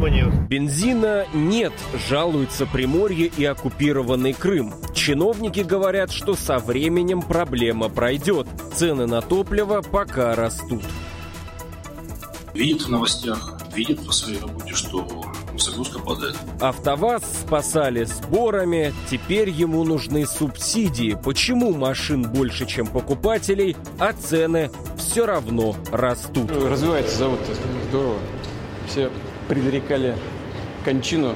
требованиях. Бензина нет, жалуется Приморье и оккупированный Крым. Чиновники говорят, что со временем проблема пройдет. Цены на топливо пока растут. Видит в новостях, видит по своей работе, что загрузка падает. АвтоВАЗ спасали сборами, теперь ему нужны субсидии. Почему машин больше, чем покупателей, а цены все равно растут? Развивается завод здорово. Все предрекали кончину.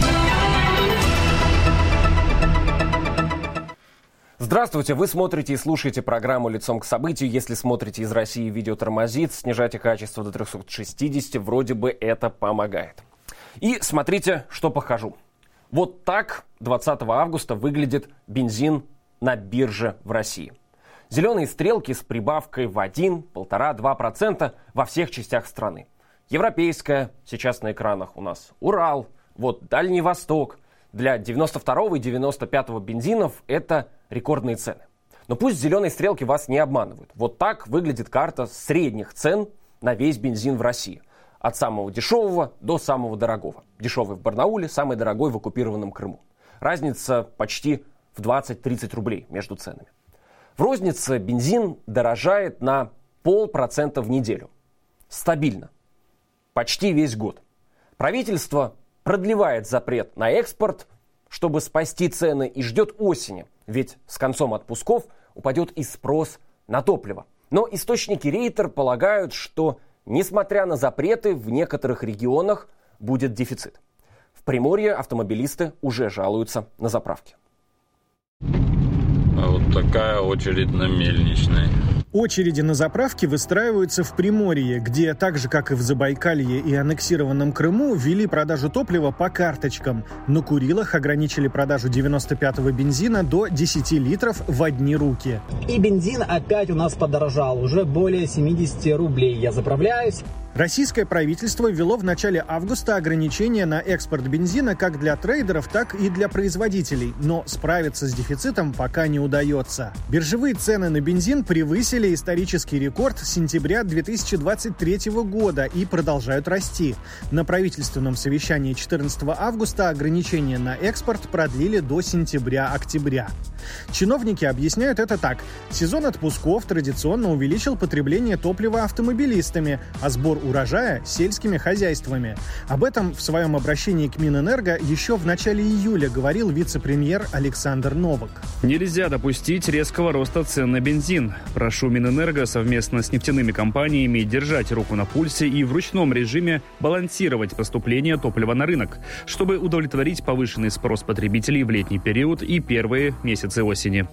Здравствуйте, вы смотрите и слушаете программу «Лицом к событию». Если смотрите из России, видео тормозит, снижайте качество до 360, вроде бы это помогает. И смотрите, что покажу. Вот так 20 августа выглядит бензин на бирже в России. Зеленые стрелки с прибавкой в 1,5-2% во всех частях страны. Европейская, сейчас на экранах у нас Урал, вот Дальний Восток. Для 92-го и 95-го бензинов это рекордные цены. Но пусть зеленые стрелки вас не обманывают. Вот так выглядит карта средних цен на весь бензин в России. От самого дешевого до самого дорогого. Дешевый в Барнауле, самый дорогой в оккупированном Крыму. Разница почти в 20-30 рублей между ценами. В рознице бензин дорожает на 0,5% в неделю. Стабильно. Почти весь год. Правительство продлевает запрет на экспорт, чтобы спасти цены, и ждет осени. Ведь с концом отпусков упадет и спрос на топливо. Но источники Рейтер полагают, что, несмотря на запреты, в некоторых регионах будет дефицит. В Приморье автомобилисты уже жалуются на заправки. А вот такая очередь на Мельничной. Очереди на заправке выстраиваются в Приморье, где, так же как и в Забайкалье и аннексированном Крыму, ввели продажу топлива по карточкам. На Курилах ограничили продажу 95-го бензина до 10 литров в одни руки. И бензин опять у нас подорожал, уже более 70 рублей. Я заправляюсь. Российское правительство ввело в начале августа ограничения на экспорт бензина как для трейдеров, так и для производителей. Но справиться с дефицитом пока не удается. Биржевые цены на бензин превысили исторический рекорд сентября 2023 года и продолжают расти. На правительственном совещании 14 августа ограничения на экспорт продлили до сентября-октября. Чиновники объясняют это так. Сезон отпусков традиционно увеличил потребление топлива автомобилистами, а сбор урожая – сельскими хозяйствами. Об этом в своем обращении к Минэнерго еще в начале июля говорил вице-премьер Александр Новак. Нельзя допустить резкого роста цен на бензин. Прошу Минэнерго совместно с нефтяными компаниями держать руку на пульсе и в ручном режиме балансировать поступление топлива на рынок, чтобы удовлетворить повышенный спрос потребителей в летний период и первые месяцы осени.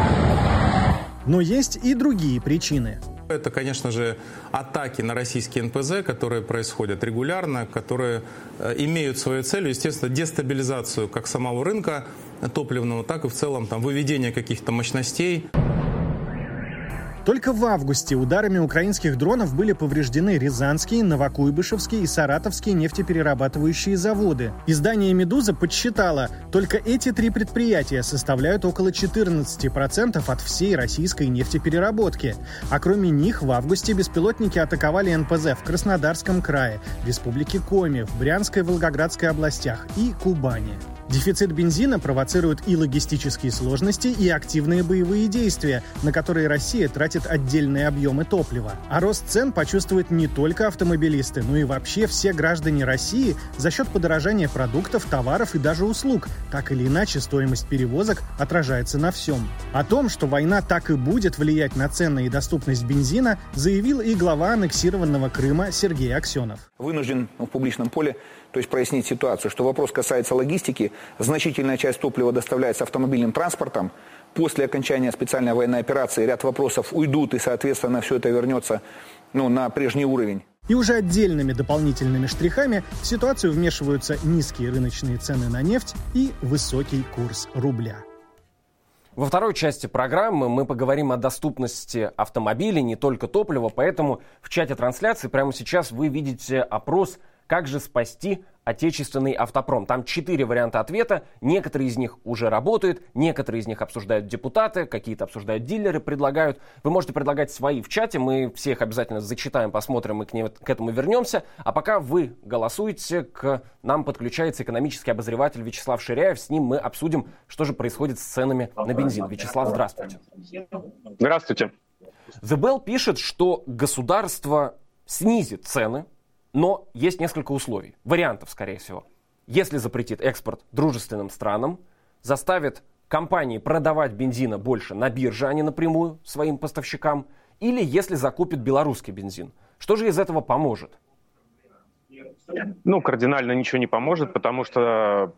Но есть и другие причины. Это, конечно же, атаки на российские НПЗ, которые происходят регулярно, которые имеют свою цель, естественно, дестабилизацию как самого рынка топливного, так и в целом выведение каких-то мощностей. Только в августе ударами украинских дронов были повреждены Рязанские, Новокуйбышевские и Саратовские нефтеперерабатывающие заводы. Издание «Медуза» подсчитало, только эти три предприятия составляют около 14% от всей российской нефтепереработки. А кроме них в августе беспилотники атаковали НПЗ в Краснодарском крае, Республике Коми, в Брянской и Волгоградской областях и Кубани. Дефицит бензина провоцирует и логистические сложности, и активные боевые действия, на которые Россия тратит отдельные объемы топлива. А рост цен почувствуют не только автомобилисты, но и вообще все граждане России за счет подорожания продуктов, товаров и даже услуг. Так или иначе, стоимость перевозок отражается на всем. О том, что война так и будет влиять на цены и доступность бензина, заявил и глава аннексированного Крыма Сергей Аксенов. Вынужден в публичном поле прояснить ситуацию, что вопрос касается логистики. Значительная часть топлива доставляется автомобильным транспортом. После окончания специальной военной операции ряд вопросов уйдут, и, соответственно, все это вернется на прежний уровень. И уже отдельными дополнительными штрихами в ситуацию вмешиваются низкие рыночные цены на нефть и высокий курс рубля. Во второй части программы мы поговорим о доступности автомобилей, не только топлива, поэтому в чате трансляции прямо сейчас вы видите опрос Как же спасти отечественный автопром? Там 4 варианта ответа. Некоторые из них уже работают, некоторые из них обсуждают депутаты, какие-то обсуждают дилеры, предлагают. Вы можете предлагать свои в чате, мы всех обязательно зачитаем, посмотрим и к этому вернемся. А пока вы голосуете, к нам подключается экономический обозреватель Вячеслав Ширяев. С ним мы обсудим, что же происходит с ценами на бензин. Вячеслав, здравствуйте. Здравствуйте. The Bell пишет, что государство снизит цены, но есть несколько условий, вариантов, скорее всего. Если запретит экспорт дружественным странам, заставит компании продавать бензина больше на бирже, а не напрямую своим поставщикам, или если закупит белорусский бензин. Что же из этого поможет? Ну, кардинально ничего не поможет, потому что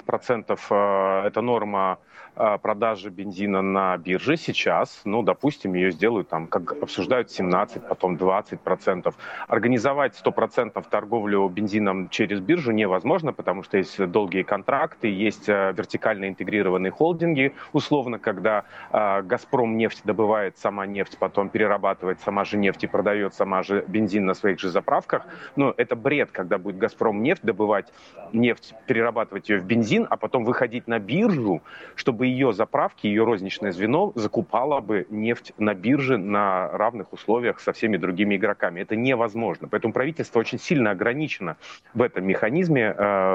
15% это норма продажи бензина на бирже сейчас. Ну, допустим, ее сделают там, как обсуждают, 17%, потом 20%. Организовать 100% торговлю бензином через биржу невозможно, потому что есть долгие контракты, есть вертикально интегрированные холдинги. Условно, когда «Газпром» нефть добывает сама нефть, потом перерабатывает сама же нефть и продает сама же бензин на своих же заправках. Но это бред, когда будет «Газпром» нефть добывать нефть, перерабатывать ее в бензин, а потом выходить на биржу, чтобы ее заправки, ее розничное звено закупало бы нефть на бирже на равных условиях со всеми другими игроками. Это невозможно. Поэтому правительство очень сильно ограничено в этом механизме,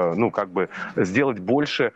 сделать больше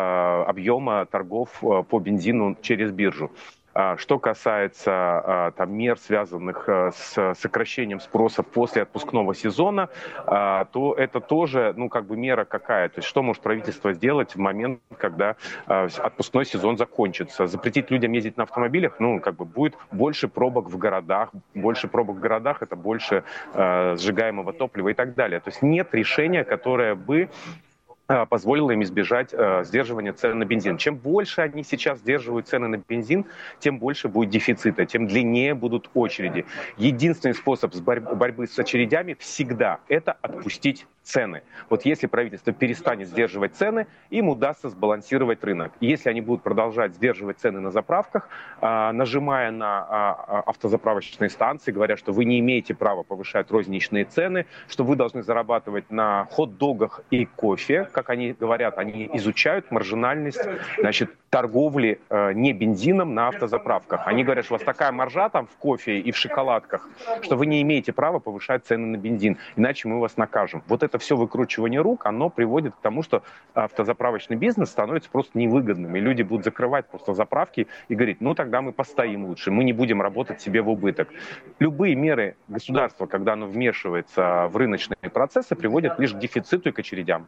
объема торгов по бензину через биржу. Что касается мер, связанных с сокращением спроса после отпускного сезона, то это тоже мера какая. То есть что может правительство сделать в момент, когда отпускной сезон закончится? Запретить людям ездить на автомобилях? Будет больше пробок в городах. Больше пробок в городах — это больше сжигаемого топлива и так далее. То есть нет решения, которое бы позволило им избежать сдерживания цен на бензин. Чем больше они сейчас сдерживают цены на бензин, тем больше будет дефицита, тем длиннее будут очереди. Единственный способ борьбы с очередями всегда — это отпустить цены. Вот если правительство перестанет сдерживать цены, им удастся сбалансировать рынок. И если они будут продолжать сдерживать цены на заправках, нажимая на автозаправочные станции, говоря, что вы не имеете права повышать розничные цены, что вы должны зарабатывать на хот-догах и кофе, как они говорят, они изучают маржинальность, торговли не бензином на автозаправках. Они говорят, что у вас такая маржа там в кофе и в шоколадках, что вы не имеете права повышать цены на бензин, иначе мы вас накажем. Вот это все выкручивание рук, оно приводит к тому, что автозаправочный бизнес становится просто невыгодным, и люди будут закрывать просто заправки и говорить, тогда мы постоим лучше, мы не будем работать себе в убыток. Любые меры государства, когда оно вмешивается в рыночные процессы, приводят лишь к дефициту и к очередям.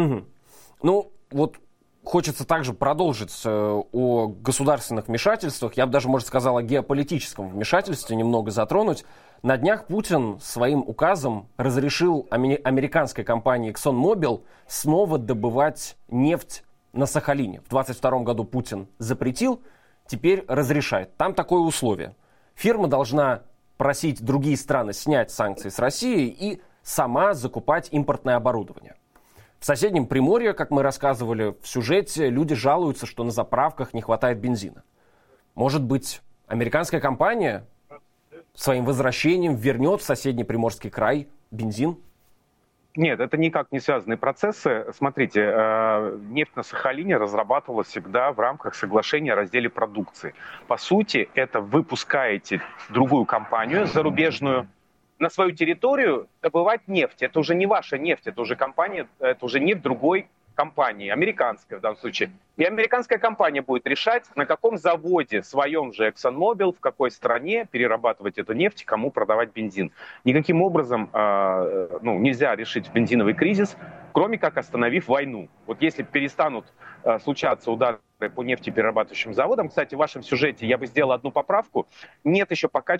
Угу. Хочется также продолжить о государственных вмешательствах. Я бы даже, может, сказал, о геополитическом вмешательстве немного затронуть. На днях Путин своим указом разрешил американской компании ExxonMobil снова добывать нефть на Сахалине. В 2022 году Путин запретил, теперь разрешает. Там такое условие. Фирма должна просить другие страны снять санкции с России и сама закупать импортное оборудование. В соседнем Приморье, как мы рассказывали в сюжете, люди жалуются, что на заправках не хватает бензина. Может быть, американская компания своим возвращением вернет в соседний Приморский край бензин? Нет, это никак не связанные процессы. Смотрите, нефть на Сахалине разрабатывалась всегда в рамках соглашения о разделе продукции. По сути, это вы пускаете другую компанию зарубежную на свою территорию добывать нефть. Это уже не ваша нефть, это уже компания, это уже нефть другой компании, американская в данном случае. И американская компания будет решать, на каком заводе, своем же ExxonMobil, в какой стране перерабатывать эту нефть, кому продавать бензин. Никаким образом нельзя решить бензиновый кризис, кроме как остановив войну. Вот если перестанут случаться удары по нефтеперерабатывающим заводам, кстати, в вашем сюжете я бы сделал одну поправку, нет еще пока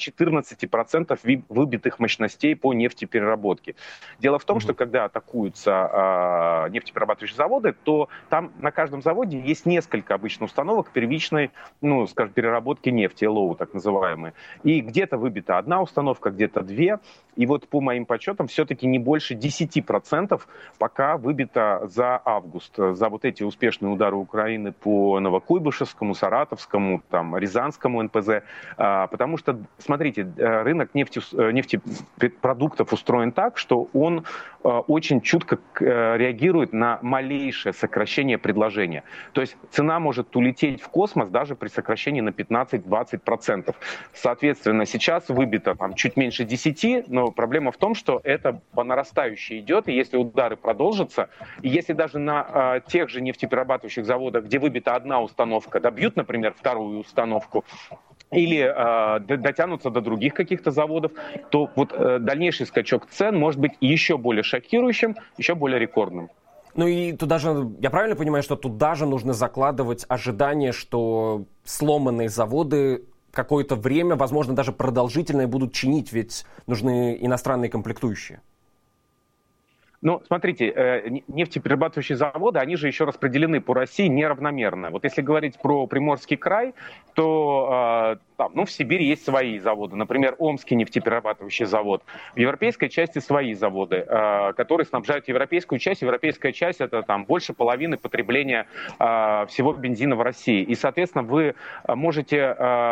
14% выбитых мощностей по нефтепереработке. Дело в том, что когда атакуются нефтеперерабатывающие заводы, то там на каждом заводе есть несколько обычно установок первичной, переработки нефти, ЛОУ так называемые. И где-то выбита одна установка, где-то две. И вот по моим подсчетам все-таки не больше 10% пока выбито за август, за вот эти успешные удары Украины по Новокуйбышевскому, Саратовскому, Рязанскому НПЗ. Потому что, смотрите, рынок нефтепродуктов устроен так, что он очень чутко реагирует на малейшее сокращение предложения. То есть цена может улететь в космос даже при сокращении на 15-20%. Соответственно, сейчас выбито там чуть меньше 10, но проблема в том, что это по нарастающей идет, и если удары продолжатся, и если даже на тех же нефтеперерабатывающих заводах, где выбита одна установка, добьют, например, вторую установку, или дотянутся до других каких-то заводов, то вот дальнейший скачок цен может быть еще более шокирующим, еще более рекордным. Ну и туда же, я правильно понимаю, что туда же нужно закладывать ожидание, что сломанные заводы какое-то время, возможно, даже продолжительное будут чинить, ведь нужны иностранные комплектующие? Ну, смотрите, нефтеперерабатывающие заводы, они же еще распределены по России неравномерно. Вот если говорить про Приморский край, то там, в Сибири есть свои заводы. Например, Омский нефтеперерабатывающий завод. В европейской части свои заводы, которые снабжают европейскую часть. Европейская часть — это там больше половины потребления всего бензина в России. И, соответственно, вы можете,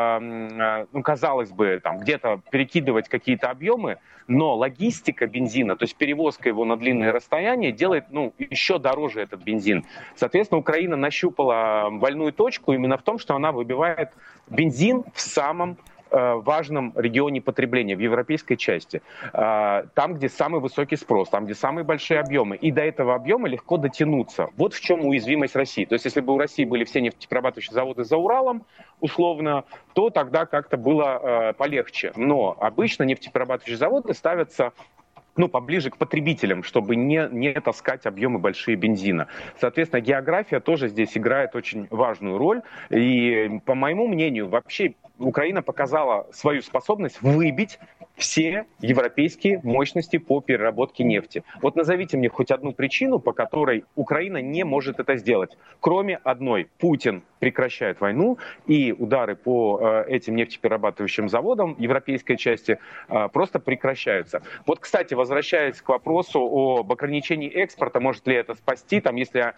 казалось бы, там где-то перекидывать какие-то объемы, но логистика бензина, то есть перевозка его на длинные расстояния, делает еще дороже этот бензин. Соответственно, Украина нащупала больную точку именно в том, что она выбивает бензин в самом важном регионе потребления, в европейской части. Там, где самый высокий спрос, там, где самые большие объемы. И до этого объема легко дотянуться. Вот в чем уязвимость России. То есть, если бы у России были все нефтеперерабатывающие заводы за Уралом, условно, то тогда как-то было полегче. Но обычно нефтеперерабатывающие заводы ставятся поближе к потребителям, чтобы не таскать объемы большие бензина. Соответственно, география тоже здесь играет очень важную роль. И, по моему мнению, вообще Украина показала свою способность выбить все европейские мощности по переработке нефти. Вот назовите мне хоть одну причину, по которой Украина не может это сделать. Кроме одной. Путин прекращает войну, и удары по этим нефтеперерабатывающим заводам европейской части просто прекращаются. Вот, кстати, возвращаясь к вопросу об ограничении экспорта, может ли это спасти, если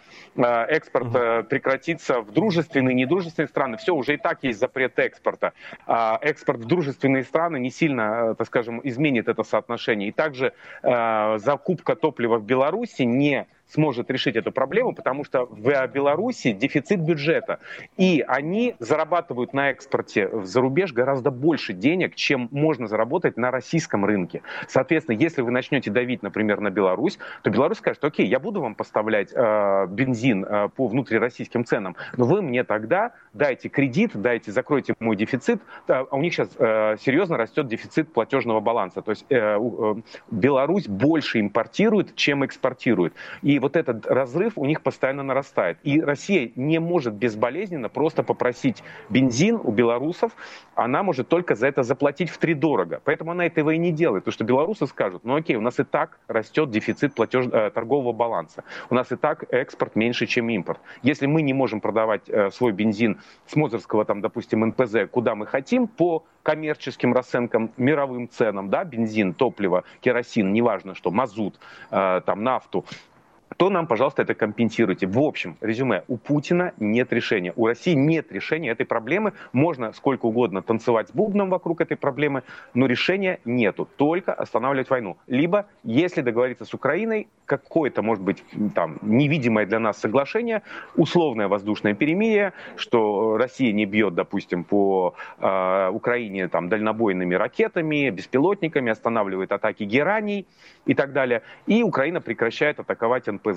экспорт прекратится в дружественные, недружественные страны, все, уже и так есть запрет экспорта. Экспорт в дружественные страны не сильно, так скажем, изменит это соотношение. И также закупка топлива в Беларуси не сможет решить эту проблему, потому что в Беларуси дефицит бюджета. И они зарабатывают на экспорте за рубеж гораздо больше денег, чем можно заработать на российском рынке. Соответственно, если вы начнете давить, например, на Беларусь, то Беларусь скажет: окей, я буду вам поставлять бензин по внутрироссийским ценам, но вы мне тогда дайте кредит, закройте мой дефицит. У них сейчас серьезно растет дефицит платежного баланса. То есть Беларусь больше импортирует, чем экспортирует. И вот этот разрыв у них постоянно нарастает. И Россия не может безболезненно просто попросить бензин у белорусов. Она может только за это заплатить втридорого. Поэтому она этого и не делает. Потому что белорусы скажут: окей, у нас и так растет дефицит торгового баланса. У нас и так экспорт меньше, чем импорт. Если мы не можем продавать свой бензин с Мозырского, допустим, НПЗ, куда мы хотим, по коммерческим расценкам, мировым ценам, бензин, топливо, керосин, неважно что, мазут, нафту, то нам, пожалуйста, это компенсируйте. В общем, резюме: у Путина нет решения. У России нет решения этой проблемы. Можно сколько угодно танцевать с бубном вокруг этой проблемы, но решения нету. Только останавливать войну. Либо, если договориться с Украиной, какое-то, может быть, невидимое для нас соглашение, условное воздушное перемирие, что Россия не бьет, допустим, по Украине дальнобойными ракетами, беспилотниками, останавливает атаки гераний и так далее. И Украина прекращает атаковать НПЗ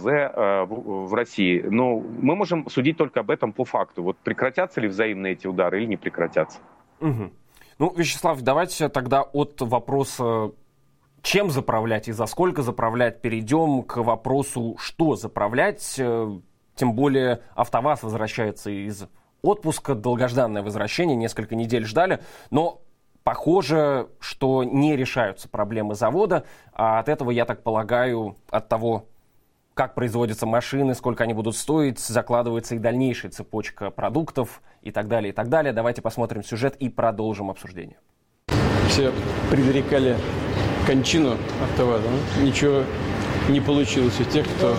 в России. Но мы можем судить только об этом по факту. Вот прекратятся ли взаимные эти удары или не прекратятся. Угу. Вячеслав, давайте тогда от вопроса, чем заправлять и за сколько заправлять, перейдем к вопросу, что заправлять. Тем более АвтоВАЗ возвращается из отпуска, долгожданное возвращение, несколько недель ждали, но похоже, что не решаются проблемы завода, а от этого, я так полагаю, от того, как производятся машины, сколько они будут стоить, закладывается и дальнейшая цепочка продуктов и так далее, и так далее. Давайте посмотрим сюжет и продолжим обсуждение. Все предрекали кончину АвтоВАЗа. Ничего не получилось у тех, кто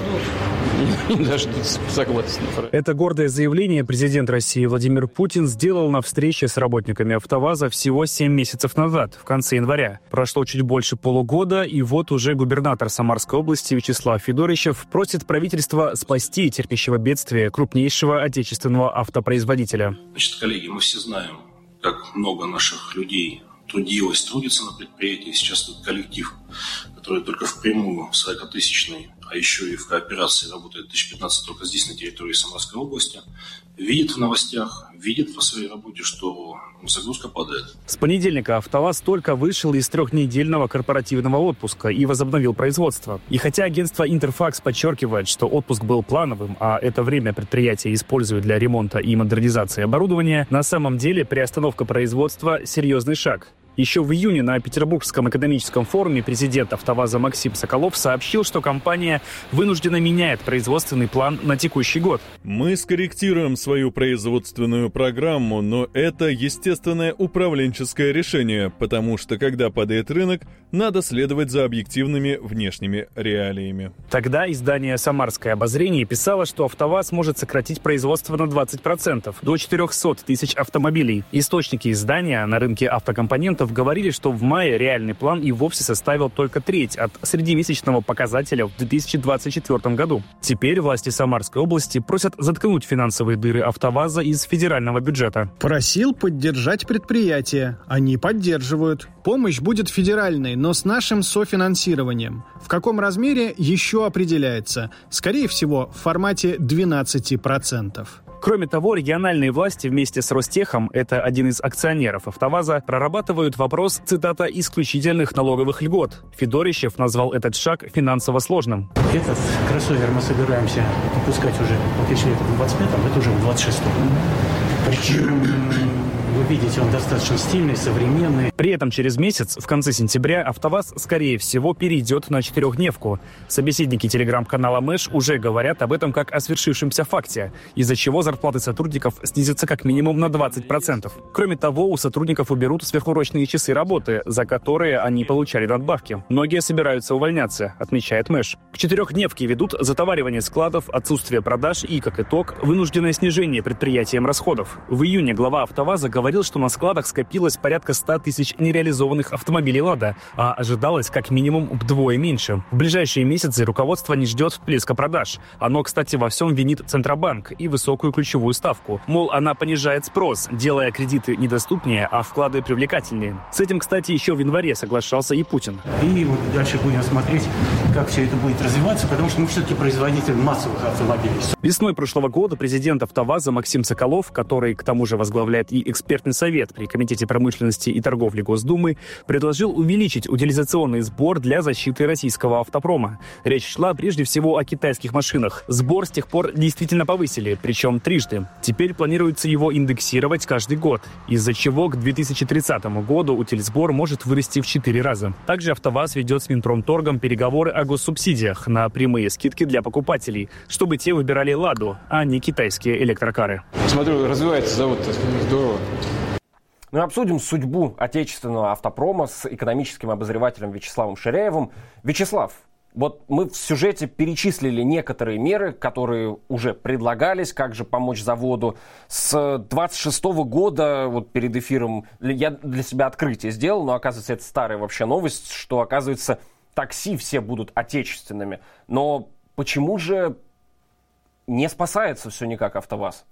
не дождутся, согласен. Это гордое заявление президент России Владимир Путин сделал на встрече с работниками АвтоВАЗа всего 7 месяцев назад, в конце января. Прошло чуть больше полугода, и вот уже губернатор Самарской области Вячеслав Федорищев просит правительство спасти терпящего бедствия крупнейшего отечественного автопроизводителя. Значит, коллеги, мы все знаем, как много наших людей трудится на предприятии. Сейчас этот коллектив, который только впрямую 40-тысячный, а еще и в кооперации работает 1015 только здесь, на территории Самарской области, видит в новостях, видит по своей работе, что загрузка падает. С понедельника АвтоВАЗ только вышел из 3-недельного корпоративного отпуска и возобновил производство. И хотя агентство Интерфакс подчеркивает, что отпуск был плановым, а это время предприятие использует для ремонта и модернизации оборудования, на самом деле приостановка производства – серьезный шаг. Еще в июне на Петербургском экономическом форуме президент АвтоВАЗа Максим Соколов сообщил, что компания вынуждена меняет производственный план на текущий год. Мы скорректируем свою производственную программу, но это естественное управленческое решение, потому что когда падает рынок, надо следовать за объективными внешними реалиями. Тогда издание «Самарское обозрение» писало, что АвтоВАЗ может сократить производство на 20%, до 400 тысяч автомобилей. Источники издания на рынке автокомпонентов говорили, что в мае реальный план и вовсе составил только треть от среднемесячного показателя в 2024 году. Теперь власти Самарской области просят заткнуть финансовые дыры АвтоВАЗа из федерального бюджета. Просил поддержать предприятие. Они поддерживают. Помощь будет федеральной, но с нашим софинансированием. В каком размере еще определяется. Скорее всего, в формате 12%. Кроме того, региональные власти вместе с Ростехом, это один из акционеров АвтоВАЗа, прорабатывают вопрос, цитата, «исключительных налоговых льгот». Федорищев назвал этот шаг финансово сложным. Этот кроссовер мы собираемся выпускать уже, вот если это в 25-м, это уже в 26-м. Причем, вы видите, он достаточно стильный, современный. При этом через месяц, в конце сентября, АвтоВАЗ, скорее всего, перейдет на 4-дневку. Собеседники телеграм-канала Мэш уже говорят об этом как о свершившемся факте, из-за чего зарплаты сотрудников снизятся как минимум на 20%. Кроме того, у сотрудников уберут сверхурочные часы работы, за которые они получали надбавки. Многие собираются увольняться, отмечает Мэш. К 4-дневке ведут затоваривание складов, отсутствие продаж и, как итог, вынужденное снижение предприятием расходов. В июне глава АвтоВАЗа говорил, что на складах скопилось порядка 100 тысяч нереализованных автомобилей «Лада», а ожидалось как минимум вдвое меньше. В ближайшие месяцы руководство не ждет всплеска продаж. Оно, кстати, во всем винит Центробанк и высокую ключевую ставку. Мол, она понижает спрос, делая кредиты недоступнее, а вклады привлекательнее. С этим, кстати, еще в январе соглашался и Путин. И вот дальше будем смотреть, как все это будет развиваться, потому что мы все-таки производитель массовых автомобилей. Весной прошлого года президент АвтоВАЗа Максим Соколов, который, к тому же, возглавляет и экспертный совет при Комитете промышленности и торговли Госдумы, предложил увеличить утилизационный сбор для защиты российского автопрома. Речь шла прежде всего о китайских машинах. Сбор с тех пор действительно повысили, причем трижды. Теперь планируется его индексировать каждый год, из-за чего к 2030 году утильсбор может вырасти в 4 раза. Также АвтоВАЗ ведет с Минпромторгом переговоры о госсубсидиях на прямые скидки для покупателей, чтобы те выбирали «Ладу», а не китайские электрокары. Смотрю, развивается завод здорово. Мы обсудим судьбу отечественного автопрома с экономическим обозревателем Вячеславом Ширяевым. Вячеслав, вот мы в сюжете перечислили некоторые меры, которые уже предлагались, как же помочь заводу. С 26 года, вот перед эфиром, я для себя открытие сделал, но оказывается, это старая вообще новость, что, оказывается, такси все будут отечественными. Но почему же не спасается все никак АвтоВАЗ?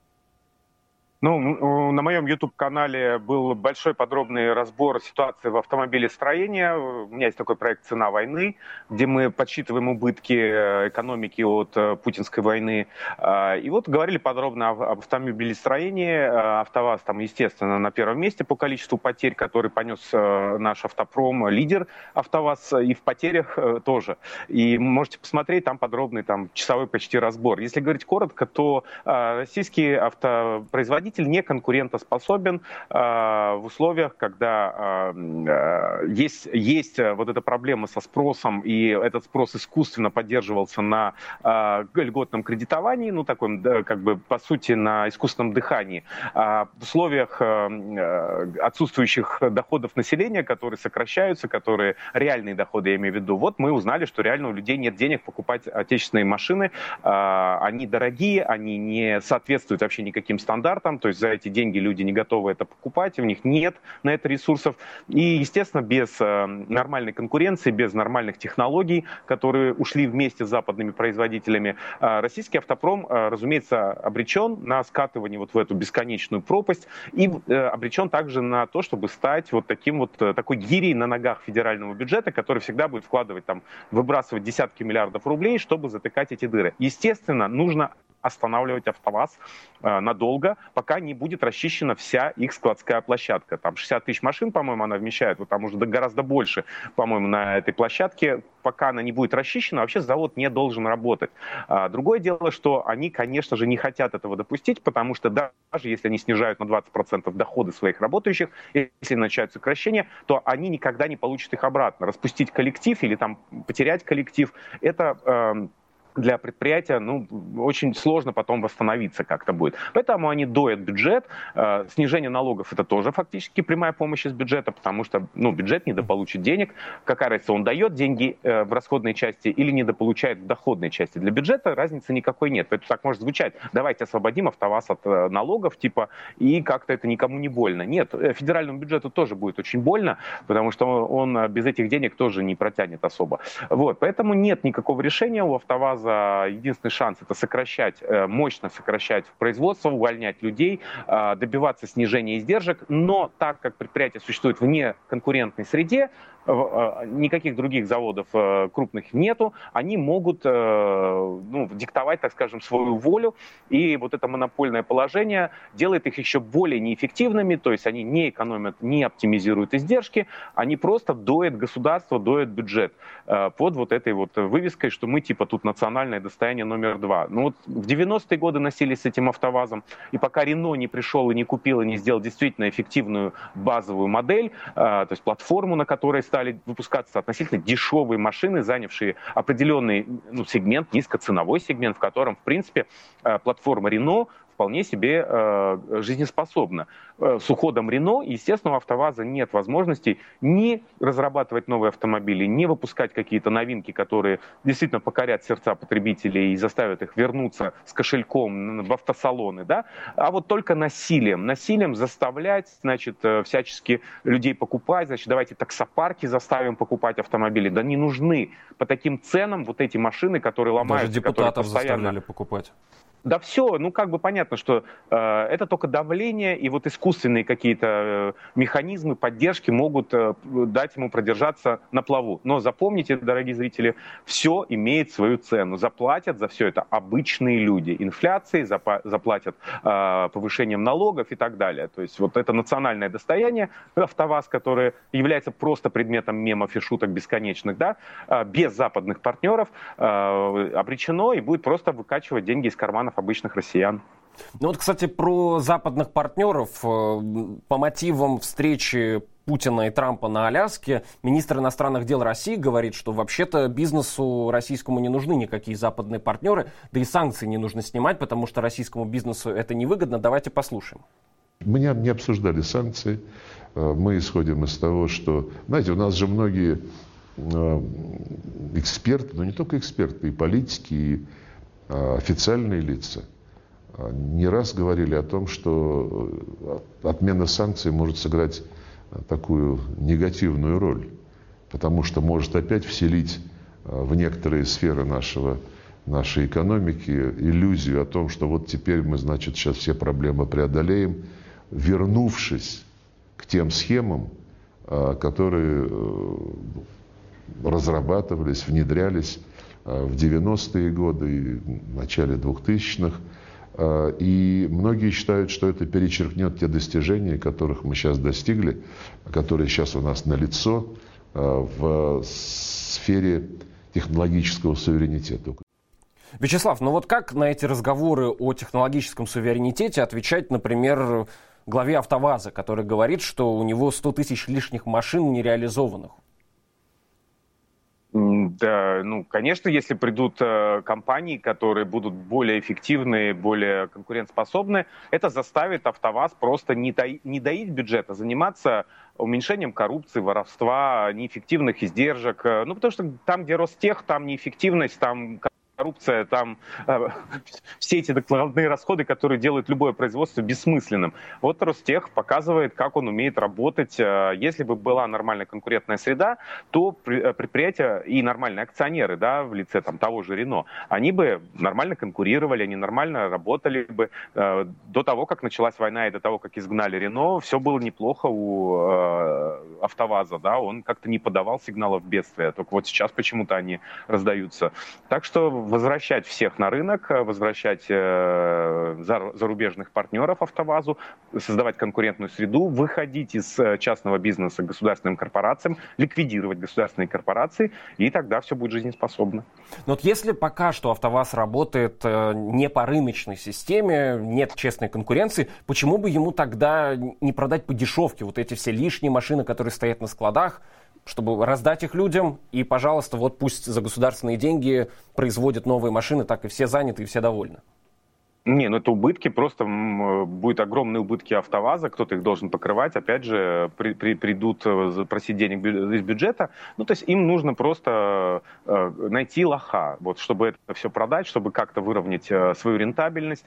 Ну, на моем YouTube-канале был большой подробный разбор ситуации в автомобилестроении. У меня есть такой проект «Цена войны», где мы подсчитываем убытки экономики от путинской войны. И вот говорили подробно об автомобилестроении. АвтоВАЗ там, естественно, на первом месте по количеству потерь, который понес наш автопром, лидер АвтоВАЗ, и в потерях тоже. И можете посмотреть, там подробный там, часовой почти разбор. Если говорить коротко, то российские автопроизводители производитель не конкурентоспособен в условиях, когда есть вот эта проблема со спросом, и этот спрос искусственно поддерживался на льготном кредитовании, ну, таком, да, как бы, по сути, на искусственном дыхании. В условиях отсутствующих доходов населения, которые сокращаются, которые реальные доходы, я имею в виду, вот мы узнали, что реально у людей нет денег покупать отечественные машины, они дорогие, они не соответствуют вообще никаким стандартам, то есть за эти деньги люди не готовы это покупать, у них нет на это ресурсов. И, естественно, без нормальной конкуренции, без нормальных технологий, которые ушли вместе с западными производителями, российский автопром, разумеется, обречен на скатывание вот в эту бесконечную пропасть и обречен также на то, чтобы стать вот такой гирей на ногах федерального бюджета, который всегда будет вкладывать, там, выбрасывать десятки миллиардов рублей, чтобы затыкать эти дыры. Естественно, нужно останавливать АвтоВАЗ надолго, пока не будет расчищена вся их складская площадка. Там 60 тысяч машин, по-моему, она вмещает, вот там уже гораздо больше, по-моему, на этой площадке. Пока она не будет расчищена, вообще завод не должен работать. Другое дело, что они, конечно же, не хотят этого допустить, потому что даже если они снижают на 20% доходы своих работающих, если начать сокращение, то они никогда не получат их обратно. Распустить коллектив или там потерять коллектив, это для предприятия, ну, очень сложно потом восстановиться как-то будет. Поэтому они доят бюджет. Снижение налогов — это тоже фактически прямая помощь из бюджета, потому что, ну, бюджет недополучит денег. Какая разница, он дает деньги в расходной части или недополучает в доходной части? Для бюджета разницы никакой нет. Это так может звучать. Давайте освободим АвтоВАЗ от налогов, типа, и как-то это никому не больно. Нет, федеральному бюджету тоже будет очень больно, потому что он без этих денег тоже не протянет особо. Вот, поэтому нет никакого решения у АвтоВАЗа. Единственный шанс — это сокращать, мощно сокращать производство, увольнять людей, добиваться снижения издержек. Но так как предприятие существует в неконкурентной среде, никаких других заводов крупных нету, они могут диктовать, так скажем, свою волю. И вот это монопольное положение делает их еще более неэффективными, то есть они не экономят, не оптимизируют издержки, они просто доят государство, доят бюджет под вот этой вот вывеской, что мы типа тут национальное достояние номер 2. Ну вот в 90-е годы носились с этим АвтоВАЗом, и пока Рено не пришел и не купил, и не сделал действительно эффективную базовую модель, то есть платформу, на которой стали выпускаться относительно дешевые машины, занявшие определенный сегмент, низкоценовой сегмент, в котором, в принципе, платформа Renault вполне себе жизнеспособна. С уходом Renault, естественно, у АвтоВАЗа нет возможностей ни разрабатывать новые автомобили, ни выпускать какие-то новинки, которые действительно покорят сердца потребителей и заставят их вернуться с кошельком в автосалоны, да? А вот только насилием заставлять, значит, всячески людей покупать, значит, давайте таксопарки заставим покупать автомобили. Да не нужны по таким ценам вот эти машины, которые ломаются. Даже депутатов заставляли покупать. Да все, ну как бы понятно, что это только давление и вот искусственные какие-то механизмы поддержки могут дать ему продержаться на плаву. Но запомните, дорогие зрители, все имеет свою цену. Заплатят за все это обычные люди. Инфляцией, заплатят повышением налогов и так далее. То есть вот это национальное достояние АвтоВАЗ, которое является просто предметом мемов и шуток бесконечных, да, без западных партнеров, обречено и будет просто выкачивать деньги из кармана обычных россиян. Ну вот, кстати, про западных партнеров. По мотивам встречи Путина и Трампа на Аляске министр иностранных дел России говорит, что вообще-то бизнесу российскому не нужны никакие западные партнеры, да и санкции не нужно снимать, потому что российскому бизнесу это невыгодно. Давайте послушаем. Мы не обсуждали санкции. Мы исходим из того, что, знаете, у нас же многие эксперты, но не только эксперты, и политики, и официальные лица не раз говорили о том, что отмена санкций может сыграть такую негативную роль, потому что может опять вселить в некоторые сферы нашей экономики иллюзию о том, что вот теперь мы, значит, сейчас все проблемы преодолеем, вернувшись к тем схемам, которые разрабатывались, внедрялись в 90-е годы и в начале 2000-х. И многие считают, что это перечеркнет те достижения, которых мы сейчас достигли, которые сейчас у нас налицо в сфере технологического суверенитета. Вячеслав, ну вот как на эти разговоры о технологическом суверенитете отвечать, например, главе АвтоВАЗа, который говорит, что у него 100 тысяч лишних машин нереализованных? Да, ну, конечно, если придут компании, которые будут более эффективны, более конкурентоспособны, это заставит АвтоВАЗ просто не доить бюджет, а заниматься уменьшением коррупции, воровства, неэффективных издержек. Ну, потому что там, где Ростех, там неэффективность, там коррупция, там все эти накладные расходы, которые делают любое производство бессмысленным. Вот Ростех показывает, как он умеет работать. Если бы была нормальная конкурентная среда, то предприятия и нормальные акционеры, да, в лице там, того же Рено, они бы нормально конкурировали, они нормально работали бы. До того, как началась война и до того, как изгнали Рено, все было неплохо у АвтоВАЗа, да, он как-то не подавал сигналов бедствия, только вот сейчас почему-то они раздаются. Так что возвращать всех на рынок, возвращать зарубежных партнеров АвтоВАЗу, создавать конкурентную среду, выходить из частного бизнеса к государственным корпорациям, ликвидировать государственные корпорации, и тогда все будет жизнеспособно. Но вот если пока что АвтоВАЗ работает не по рыночной системе, нет честной конкуренции, почему бы ему тогда не продать по дешевке вот эти все лишние машины, которые стоят на складах, чтобы раздать их людям, и, пожалуйста, вот пусть за государственные деньги производят новые машины, так и все заняты, и все довольны? Не, ну это убытки, просто будут огромные убытки АвтоВАЗа, кто-то их должен покрывать, опять же, придут просить денег из бюджета, ну то есть им нужно просто найти лоха, вот, чтобы это все продать, чтобы как-то выровнять свою рентабельность,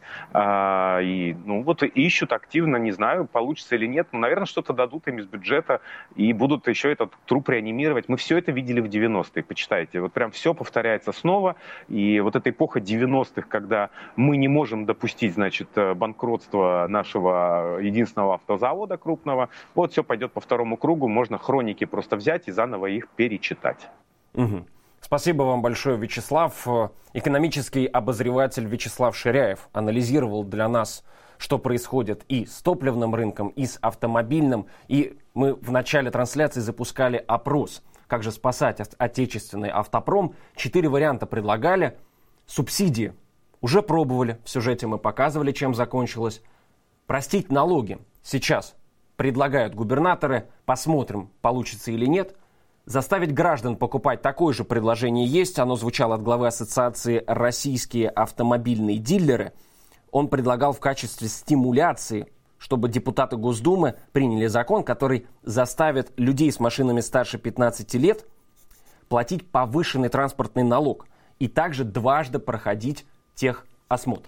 и, ну вот ищут активно, не знаю, получится или нет, но, наверное, что-то дадут им из бюджета и будут еще этот труп реанимировать. Мы все это видели в 90-е, почитайте, вот прям все повторяется снова, и вот эта эпоха 90-х, когда мы не можем допустить, значит, банкротство нашего единственного автозавода крупного. Вот все пойдет по второму кругу. Можно хроники просто взять и заново их перечитать. Угу. Спасибо вам большое, Вячеслав. Экономический обозреватель Вячеслав Ширяев анализировал для нас, что происходит и с топливным рынком, и с автомобильным. И мы в начале трансляции запускали опрос, как же спасать отечественный автопром. 4 варианта предлагали. Субсидии. Уже пробовали, в сюжете мы показывали, чем закончилось. Простить налоги сейчас предлагают губернаторы, посмотрим, получится или нет. Заставить граждан покупать, такое же предложение есть, оно звучало от главы ассоциации «Российские автомобильные дилеры». Он предлагал в качестве стимуляции, чтобы депутаты Госдумы приняли закон, который заставит людей с машинами старше 15 лет платить повышенный транспортный налог и также дважды проходить техосмотр.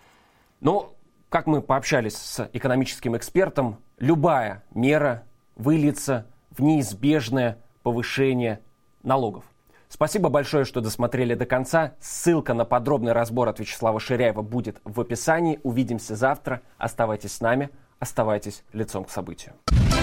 Но, как мы пообщались с экономическим экспертом, любая мера выльется в неизбежное повышение налогов. Спасибо большое, что досмотрели до конца. Ссылка на подробный разбор от Вячеслава Ширяева будет в описании. Увидимся завтра. Оставайтесь с нами, оставайтесь лицом к событию.